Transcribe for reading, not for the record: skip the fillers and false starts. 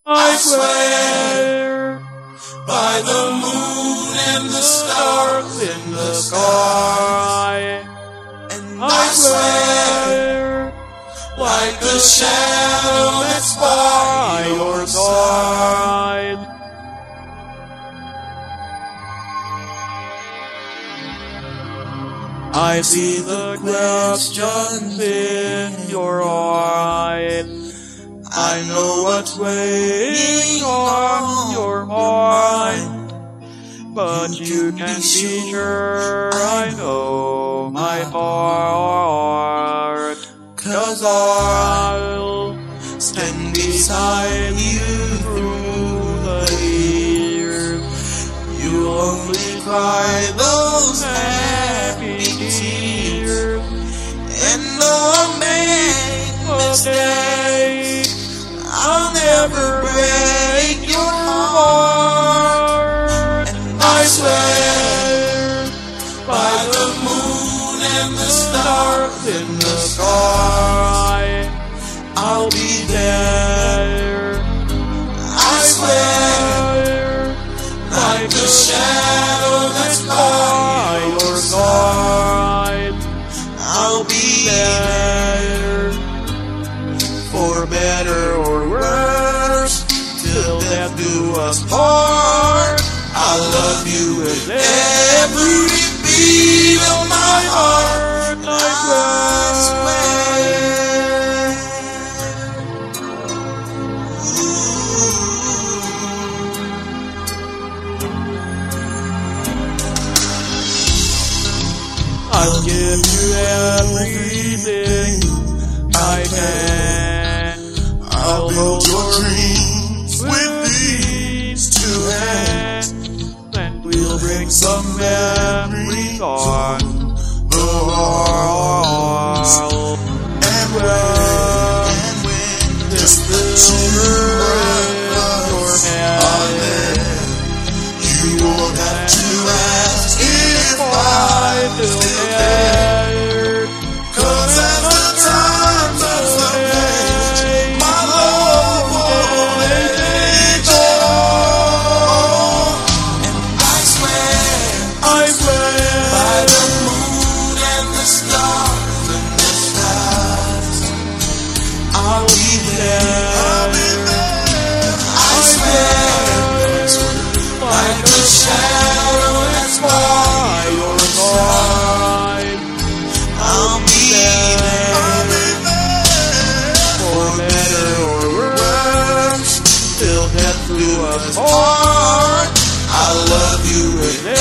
I swear by the moon and the stars in the sky, and I swear like the shadow that's by your side. I see the questions in your eyes. I know what's weighing on your mind, but you can be sure I know my heart. 'Cause I'll stand beside you through the years. You'll only cry those happy tears, and though I make mistakes, I'll never break your heart. And I swear by the moon and the stars in the sky, I'll be there. I swear like the shadow that's by your side, I'll be there. For better or worse, till death do us part. I love you with every beat of my heart. I swear. I'll give you everything I can. I'll build your dreams with these two hands, and we'll bring some memories on the wall. And when this silver in your head, you won't have to ask if I still care. 'Cause as the times of the past, my love won't age on. And I swear by the moon and the stars and the skies, I'll be there. I swear like the shadow that's by your side, I'll be there. For better or worse, till death do us part. I love you with